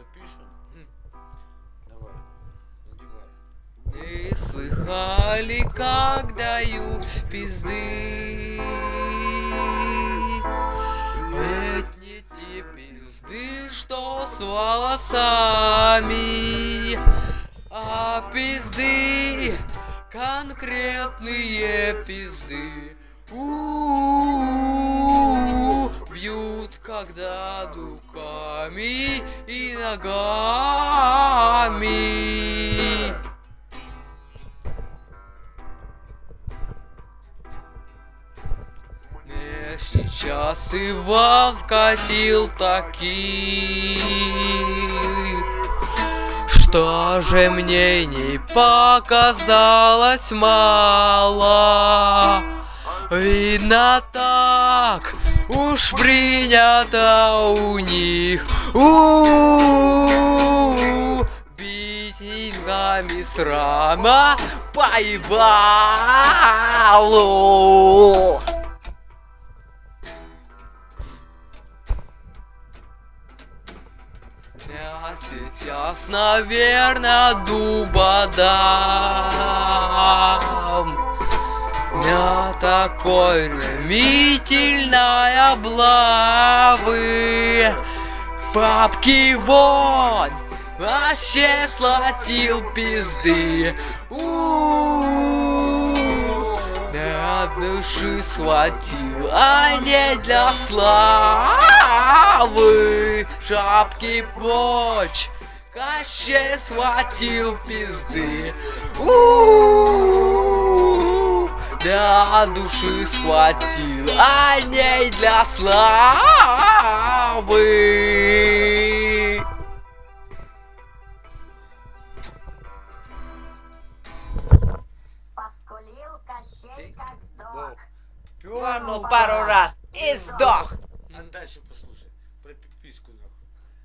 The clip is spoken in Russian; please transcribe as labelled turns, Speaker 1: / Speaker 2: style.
Speaker 1: запишем. Давай, надевай.
Speaker 2: Не слыхали, как даю пизды? Ведь не те пизды, что с волосами, а пизды, конкретные пизды. Бьют, когда руками и ногами. Мне сейчас Иван вкатил таких, что же мне не показалось мало. Видно, так уж принято у них. Бить деньгами срама поебалу. Я сейчас, наверное, дуба дам. Меня такой томительной облавы. Бабки вон, вообще схватил пизды. От души схватил, а не для славы. Шапки прочь, Кощей схватил пизды. Для души схватил, а не для славы.
Speaker 3: Поскулил Кощей, как сдох.
Speaker 2: Пернул пару раз и сдох.
Speaker 1: А дальше